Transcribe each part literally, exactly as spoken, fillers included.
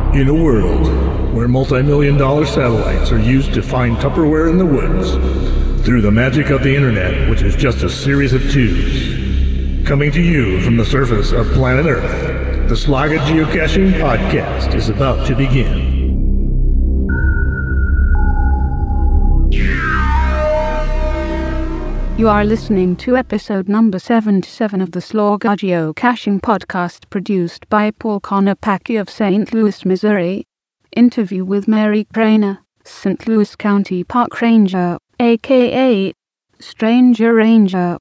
In a world where multi-million dollar satellites are used to find Tupperware in the woods, through the magic of the internet, which is just a series of tubes, coming to you from the surface of planet Earth, the Slaga Geocaching Podcast is about to begin. You are listening to episode number seventy-seven of the Slaga Geocaching Podcast, produced by Paul Konopacki of Saint Louis, Missouri. Interview with Mary Crainer, Saint Louis County Park Ranger, aka Stranger Ranger.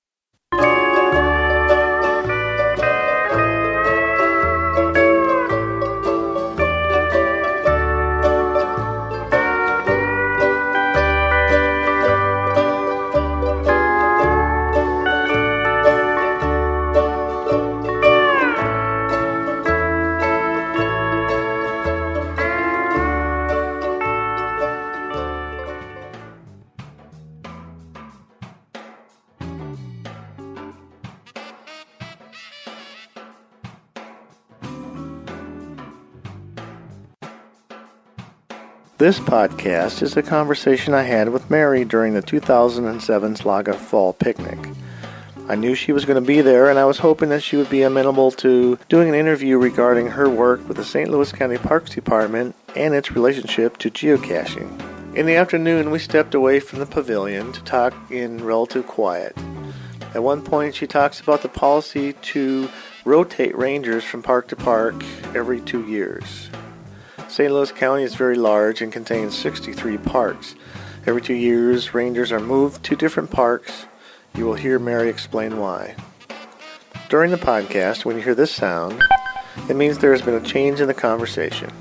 This podcast is a conversation I had with Mary during the two thousand seven Slaga Fall Picnic. I knew she was going to be there, and I was hoping that she would be amenable to doing an interview regarding her work with the Saint Louis County Parks Department and its relationship to geocaching. In the afternoon, we stepped away from the pavilion to talk in relative quiet. At one point, she talks about the policy to rotate rangers from park to park every two years. Saint Louis County is very large and contains sixty-three parks. Every two years, rangers are moved to different parks. You will hear Mary explain why. During the podcast, when you hear this sound, it means there has been a change in the conversation.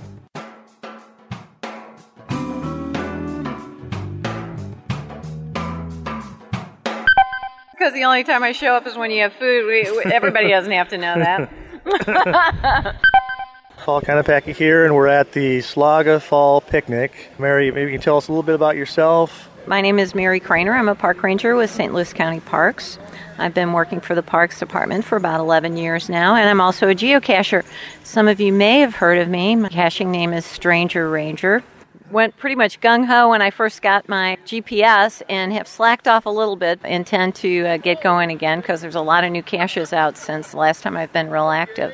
Because the only time I show up is when you have food. We, we, everybody doesn't have to know that. Paul Konopacki here, and we're at the Slaga Fall Picnic. Mary, maybe you can tell us a little bit about yourself. My name is Mary Crainer. I'm a park ranger with Saint Louis County Parks. I've been working for the Parks Department for about eleven years now, and I'm also a geocacher. Some of you may have heard of me. My caching name is Stranger Ranger. Went pretty much gung-ho when I first got my G P S and have slacked off a little bit. Intend to uh, get going again because there's a lot of new caches out since the last time I've been real active.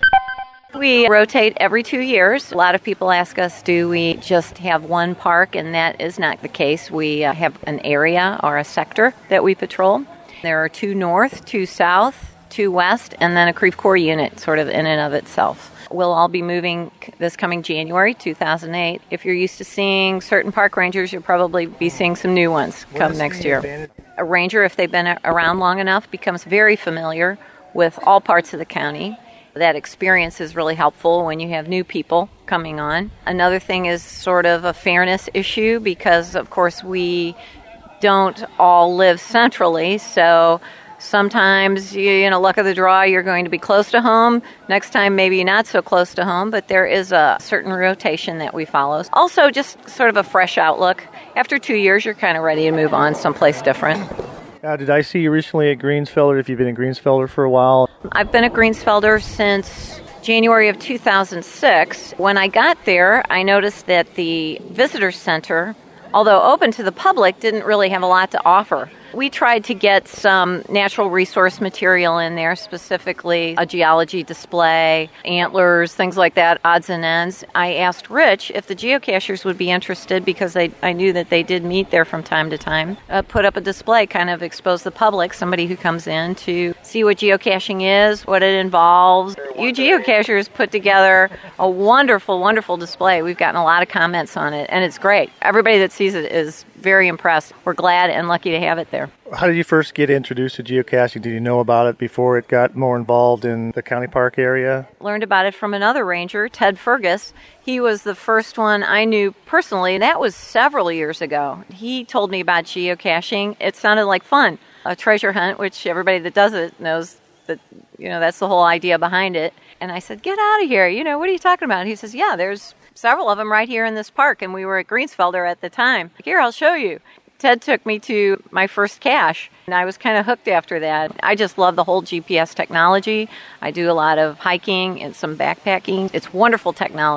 We rotate every two years. A lot of people ask us, do we just have one park? And that is not the case. We uh, have an area or a sector that we patrol. There are two north, two south, two west, and then a Creve Coeur unit sort of in and of itself. We'll all be moving this coming January two thousand eight. If you're used to seeing certain park rangers, you'll probably be seeing some new ones come next year. Advantage? A ranger, if they've been around long enough, becomes very familiar with all parts of the county. That experience is really helpful when you have new people coming on. Another thing is sort of a fairness issue because, of course, we don't all live centrally, so sometimes, you, you know, luck of the draw, you're going to be close to home. Next time, maybe not so close to home, but there is a certain rotation that we follow. Also, just sort of a fresh outlook. After two years, you're kind of ready to move on someplace different. Uh, did I see you recently at Greensfelder, if you've been in Greensfelder for a while? I've been at Greensfelder since January of two thousand six. When I got there, I noticed that the visitor center, although open to the public, didn't really have a lot to offer. We tried to get some natural resource material in there, specifically a geology display, antlers, things like that, odds and ends. I asked Rich if the geocachers would be interested because they, I knew that they did meet there from time to time. Uh, put up a display, kind of expose the public, somebody who comes in to see what geocaching is, what it involves. You geocachers put together a wonderful, wonderful display. We've gotten a lot of comments on it, and it's great. Everybody that sees it is very impressed. We're glad and lucky to have it there. How did you first get introduced to geocaching? Did you know about it before it got more involved in the county park area? Learned about it from another ranger, Ted Fergus. He was the first one I knew personally, and that was several years ago. He told me about geocaching. It sounded like fun. A treasure hunt, which everybody that does it knows that, you know, that's the whole idea behind it. And I said, get out of here. You know, what are you talking about? And he says, yeah, there's several of them right here in this park, and we were at Greensfelder at the time. Here, I'll show you. Ted took me to my first cache, and I was kind of hooked after that. I just love the whole G P S technology. I do a lot of hiking and some backpacking. It's wonderful technology.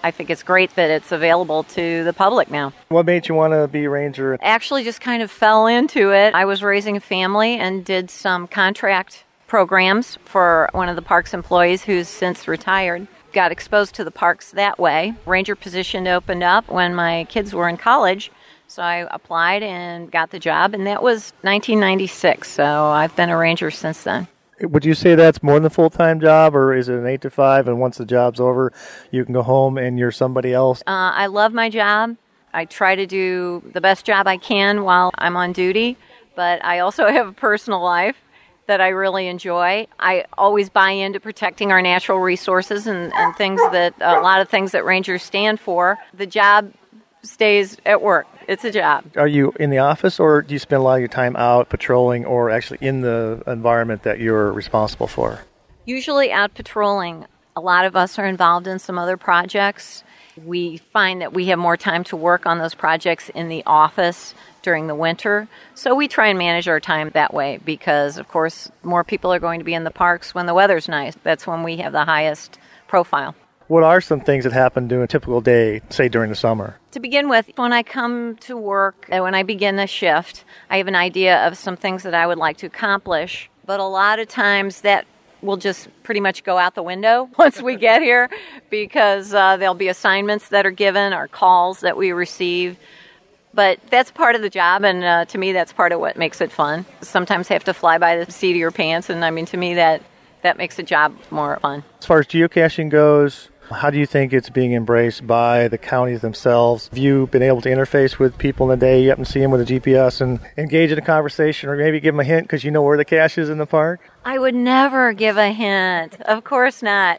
I think it's great that it's available to the public now. What made you want to be a ranger? Actually just kind of fell into it. I was raising a family and did some contract programs for one of the park's employees who's since retired. Got exposed to the parks that way. Ranger position opened up when my kids were in college, so I applied and got the job, and that was nineteen ninety-six, so I've been a ranger since then. Would you say that's more than a full-time job, or is it an eight to five, and once the job's over, you can go home and you're somebody else? Uh, I love my job. I try to do the best job I can while I'm on duty, but I also have a personal life that I really enjoy. I always buy into protecting our natural resources and, and things that, a lot of things that rangers stand for. The job stays at work. It's a job. Are you in the office, or do you spend a lot of your time out patrolling or actually in the environment that you're responsible for? Usually out patrolling. A lot of us are involved in some other projects. We find that we have more time to work on those projects in the office during the winter. So we try and manage our time that way because, of course, more people are going to be in the parks when the weather's nice. That's when we have the highest profile. What are some things that happen during a typical day, say during the summer? To begin with, when I come to work, and when I begin a shift, I have an idea of some things that I would like to accomplish. But a lot of times that will just pretty much go out the window once we get here because uh, there'll be assignments that are given or calls that we receive. But that's part of the job, and uh, to me, that's part of what makes it fun. Sometimes you have to fly by the seat of your pants, and I mean, to me, that, that makes the job more fun. As far as geocaching goes, how do you think it's being embraced by the counties themselves? Have you been able to interface with people in the day, you happen to see them with a G P S and engage in a conversation, or maybe give them a hint because you know where the cache is in the park? I would never give a hint. Of course not.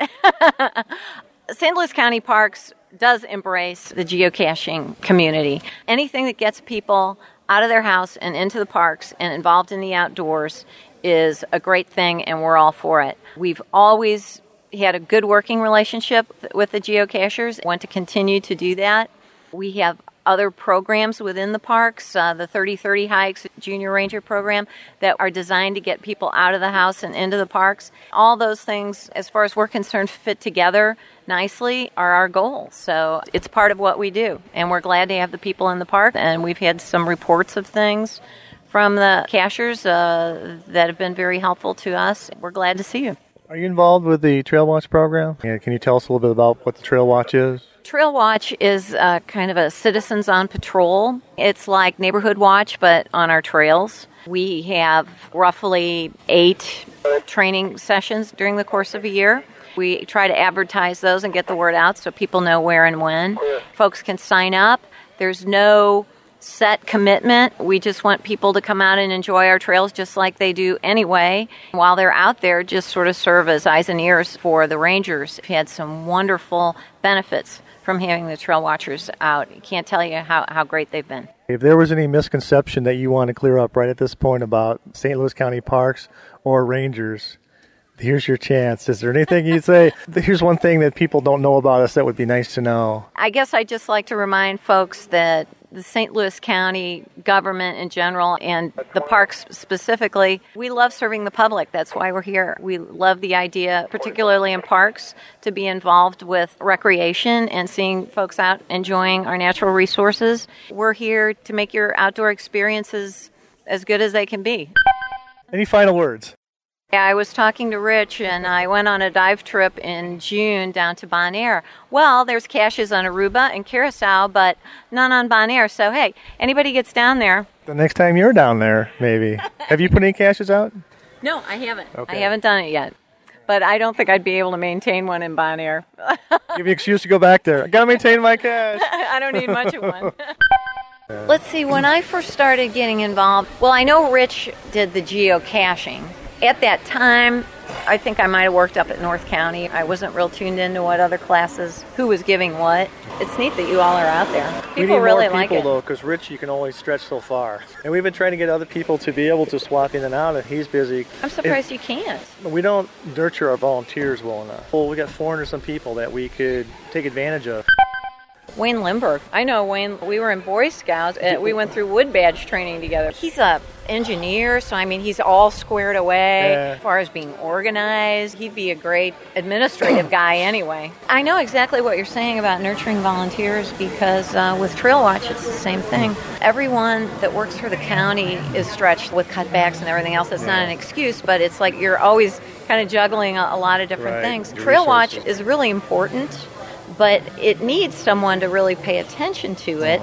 Saint Louis County Parks does embrace the geocaching community. Anything that gets people out of their house and into the parks and involved in the outdoors is a great thing, and we're all for it. We've always had a good working relationship with the geocachers. Want to continue to do that. We have other programs within the parks, uh, the thirty thirty Hikes Junior Ranger program, that are designed to get people out of the house and into the parks. All those things, as far as we're concerned, fit together nicely, are our goal. So it's part of what we do, and we're glad to have the people in the park. And we've had some reports of things from the cachers uh, that have been very helpful to us. We're glad to see you. Are you involved with the Trail Watch program? Yeah, can you tell us a little bit about what the Trail Watch is? Trail Watch is uh, kind of a citizens on patrol. It's like Neighborhood Watch, but on our trails. We have roughly eight training sessions during the course of a year. We try to advertise those and get the word out so people know where and when. Folks can sign up. There's no set commitment. We just want people to come out and enjoy our trails just like they do anyway. While they're out there, just sort of serve as eyes and ears for the rangers. We've had some wonderful benefits from having the trail watchers out. I can't tell you how, how great they've been. If there was any misconception that you want to clear up right at this point about Saint Louis County Parks or rangers, here's your chance. Is there anything you'd say, here's one thing that people don't know about us that would be nice to know? I guess I'd just like to remind folks that the Saint Louis County government in general and the parks specifically, we love serving the public. That's why we're here. We love the idea, particularly in parks, to be involved with recreation and seeing folks out enjoying our natural resources. We're here to make your outdoor experiences as good as they can be. Any final words? Yeah, I was talking to Rich, and I went on a dive trip in June down to Bonaire. Well, there's caches on Aruba and Curacao, but none on Bonaire. So, hey, anybody gets down there. The next time you're down there, maybe. Have you put any caches out? No, I haven't. Okay. I haven't done it yet. But I don't think I'd be able to maintain one in Bonaire. Give you an excuse to go back there. I got to maintain my cache. I don't need much of one. Let's see, when I first started getting involved, well, I know Rich did the geocaching. At that time, I think I might have worked up at North County. I wasn't real tuned into what other classes, who was giving what. It's neat that you all are out there. People we need really more like people, it. though, because Rich, you can only stretch so far. And we've been trying to get other people to be able to swap in and out, and he's busy. I'm surprised it, you can't. We don't nurture our volunteers well enough. Well, we got four hundred some people that we could take advantage of. Wayne Lindbergh. I know Wayne. We were in Boy Scouts. And we went through wood badge training together. He's a engineer, so I mean, he's all squared away Yeah. as far as being organized. He'd be a great administrative guy anyway. I know exactly what you're saying about nurturing volunteers because uh, with Trail Watch, it's the same thing. Everyone that works for the county is stretched with cutbacks and everything else. It's Yeah. not an excuse, but it's like you're always kind of juggling a, a lot of different Right. things. Your Trail Watch resources. is really important, but it needs someone to really pay attention to it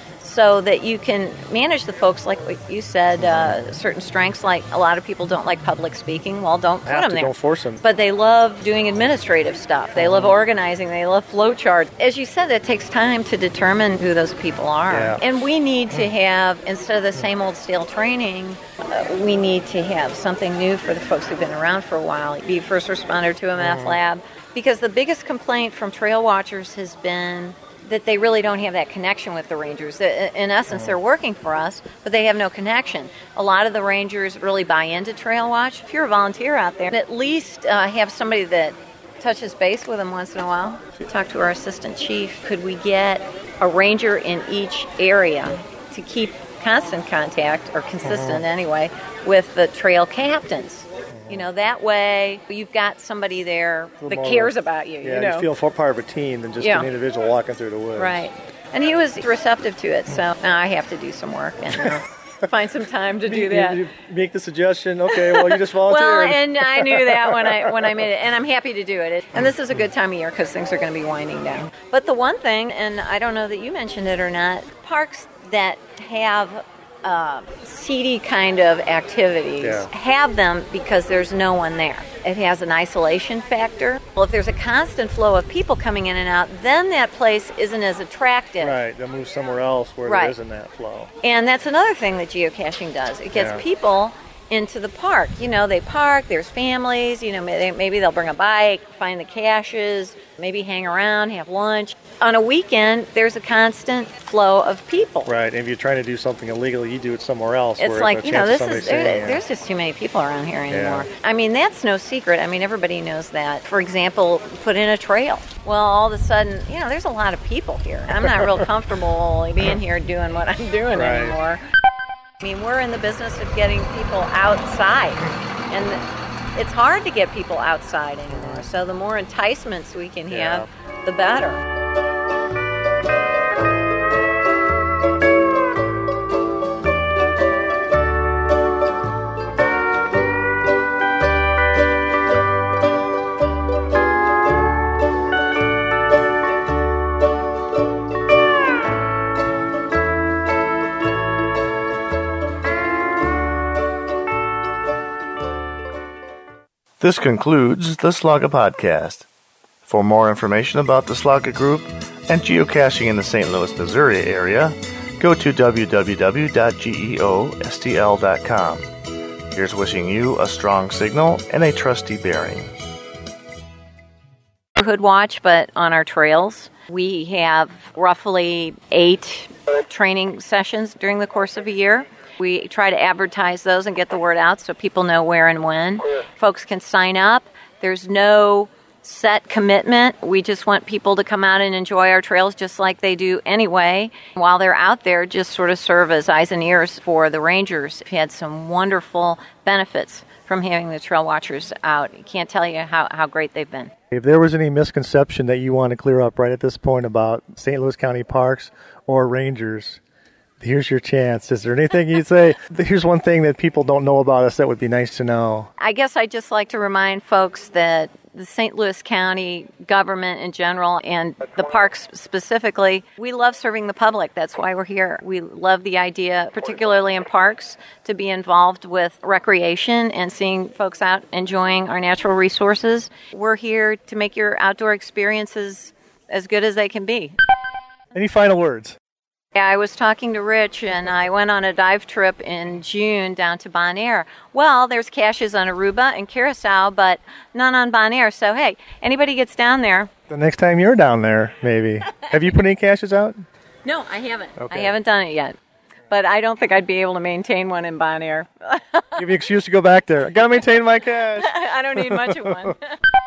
so that you can manage the folks, like what you said, uh, certain strengths, like a lot of people don't like public speaking. Well, don't put Have them to, there. don't force them. But they love doing administrative stuff. They love organizing. They love flow charts. As you said, it takes time to determine who those people are. Yeah. And we need to have, instead of the same old stale training, uh, we need to have something new for the folks who've been around for a while. Be a first responder to a meth lab. Because the biggest complaint from trail watchers has been that they really don't have that connection with the rangers. In essence, they're working for us, but they have no connection. A lot of the rangers really buy into Trail Watch. If you're a volunteer out there, at least uh, have somebody that touches base with them once in a while. Talk to our assistant chief. Could we get a ranger in each area to keep constant contact, or consistent anyway, with the trail captains? You know, that way you've got somebody there that more cares of- about you. Yeah, you know? you feel for part of a team than just Yeah. an individual walking through the woods. Right. And he was receptive to it, so now I have to do some work and uh, find some time to do You- that. You make the suggestion, okay, well, you just Well, volunteered. and I knew that when I when I made it, and I'm happy to do it. And this is a good time of year because things are going to be winding down. But the one thing, and I don't know that you mentioned it or not, parks that have uh, seedy kind of activities Yeah. have them because there's no one there. It has an isolation factor. Well, if there's a constant flow of people coming in and out, then that place isn't as attractive. Right, they'll move somewhere else where Right. there isn't that flow. And that's another thing that geocaching does. It gets Yeah. people into the park. You know, they park, there's families, you know, maybe, maybe they'll bring a bike, find the caches, maybe hang around, have lunch. On a weekend, there's a constant flow of people. Right, and if you're trying to do something illegal, you do it somewhere else. It's where like, the you know, chance of this somebody is, seeing there, you. there's just too many people around here anymore. Yeah. I mean, that's no secret. I mean, everybody knows that. For example, put in a trail. Well, all of a sudden, you know, there's a lot of people here. I'm not real comfortable being here doing what I'm doing Right. anymore. I mean, we're in the business of getting people outside, and it's hard to get people outside anymore. So the more enticements we can have, the better. This concludes the Slugga Podcast. For more information about the Slugga Group and geocaching in the Saint Louis, Missouri area, go to w w w dot geostl dot com. Here's wishing you a strong signal and a trusty bearing. Neighborhood Watch, but on our trails. We have roughly eight training sessions during the course of a year. We try to advertise those and get the word out so people know where and when. Folks can sign up. There's no set commitment. We just want people to come out and enjoy our trails just like they do anyway. While they're out there, just sort of serve as eyes and ears for the rangers. We've had some wonderful benefits from having the trail watchers out. I can't tell you how, how great they've been. If there was any misconception that you want to clear up right at this point about Saint Louis County Parks or Rangers, here's your chance. Is there anything you'd say? Here's one thing that people don't know about us that would be nice to know. I guess I'd just like to remind folks that the Saint Louis County government in general and the parks specifically, we love serving the public. That's why we're here. We love the idea, particularly in parks, to be involved with recreation and seeing folks out enjoying our natural resources. We're here to make your outdoor experiences as good as they can be. Any final words? Yeah, I was talking to Rich, and I went on a dive trip in June down to Bonaire. Well, there's caches on Aruba and Curacao, but none on Bonaire. So, hey, anybody gets down there. The next time you're down there, maybe. Have you put any caches out? No, I haven't. Okay. I haven't done it yet. But I don't think I'd be able to maintain one in Bonaire. Give you an excuse to go back there. I got to maintain my cache. I don't need much of one.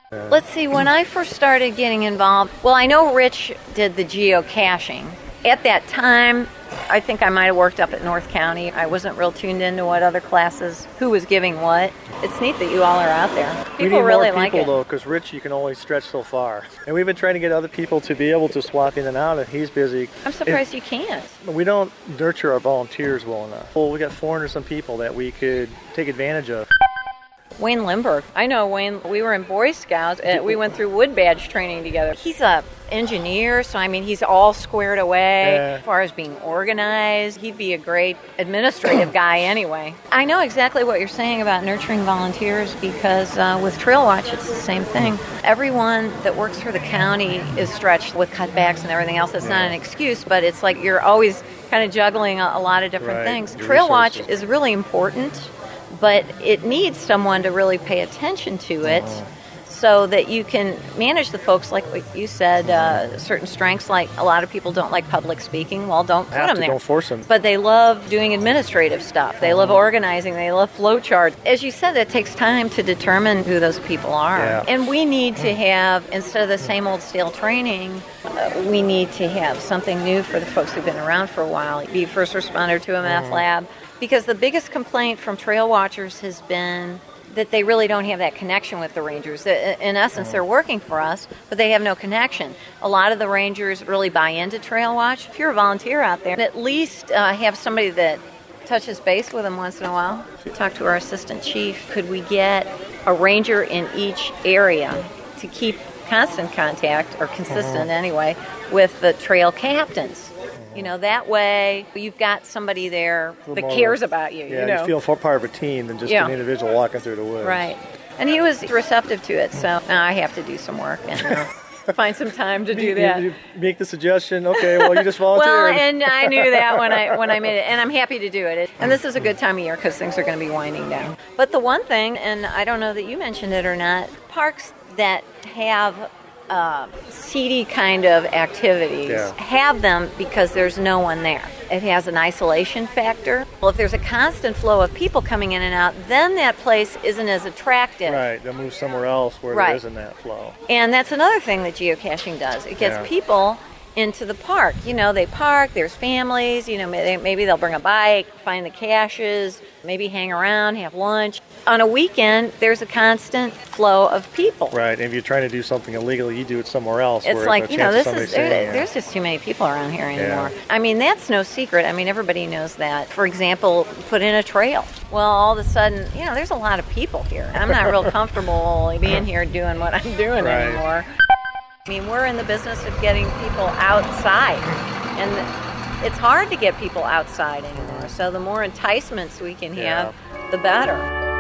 Let's see, when I first started getting involved, well, I know Rich did the geocaching. At that time, I think I might have worked up at North County. I wasn't real tuned into what other classes, who was giving what. It's neat that you all are out there. People we need really more like people, it. though, because Rich, you can only stretch so far. And we've been trying to get other people to be able to swap in and out, and he's busy. I'm surprised it, you can't. We don't nurture our volunteers well enough. Well, we got four hundred some people that we could take advantage of. Wayne Limberg. I know Wayne. We were in Boy Scouts. And we went through wood badge training together. He's a engineer, so I mean, he's all squared away yeah. as far as being organized. He'd be a great administrative guy anyway. I know exactly what you're saying about nurturing volunteers because uh, with Trail Watch, it's the same thing. Everyone that works for the county is stretched with cutbacks and everything else. That's yeah. not an excuse, but it's like you're always kind of juggling a, a lot of different right. things. Your Trail resources. Watch is really important, but it needs someone to really pay attention to it uh-huh. so that you can manage the folks, like what you said, uh, certain strengths, like a lot of people don't like public speaking. Well, don't put Have them to, there. Don't force them. But they love doing administrative stuff. They love organizing. They love flowchart. As you said, it takes time to determine who those people are. Yeah. And we need to have, instead of the same old stale training, uh, we need to have something new for the folks who've been around for a while. Be a first responder to a meth mm. lab. Because the biggest complaint from trail watchers has been that they really don't have that connection with the rangers. In essence, they're working for us, but they have no connection. A lot of the rangers really buy into Trail Watch. If you're a volunteer out there, at least uh, have somebody that touches base with them once in a while. Talk to our assistant chief. Could we get a ranger in each area to keep constant contact, or consistent anyway, with the trail captains? You know, that way you've got somebody there that cares about you. Yeah, you know? you feel part of a team than just yeah. an individual walking through the woods. Right. And he was receptive to it, so now I have to do some work and uh, find some time to do that. You make the suggestion, okay, well, you just volunteered. Well, and I knew that when I when I made it, and I'm happy to do it. And this is a good time of year because things are going to be winding down. But the one thing, and I don't know that you mentioned it or not, parks that have Uh, seedy kind of activities, yeah. have them because there's no one there. It has an isolation factor. Well, if there's a constant flow of people coming in and out, then that place isn't as attractive. Right, they'll move somewhere else where right. there isn't that flow. And that's another thing that geocaching does. It gets yeah. people into the park. You know, they park, there's families, you know, maybe they'll bring a bike, find the caches, maybe hang around, have lunch. On a weekend, there's a constant flow of people. Right, and if you're trying to do something illegal, you do it somewhere else. It's where like, you know, this is, there, there, there's just too many people around here anymore. Yeah. I mean, that's no secret. I mean, everybody knows that. For example, put in a trail. Well, all of a sudden, you know, there's a lot of people here. I'm not real comfortable being here doing what I'm doing right. anymore. I mean, we're in the business of getting people outside, and it's hard to get people outside anymore. So the more enticements we can have, yeah. the better.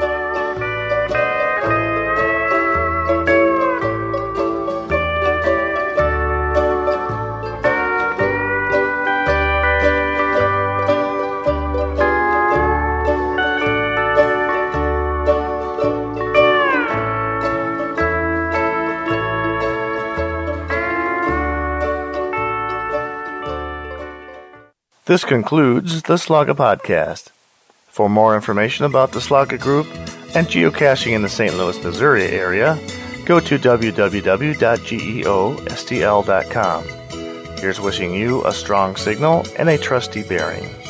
This concludes the Slugga Podcast. For more information about the Slugga Group and geocaching in the Saint Louis, Missouri area, go to w w w dot geostl dot com. Here's wishing you a strong signal and a trusty bearing.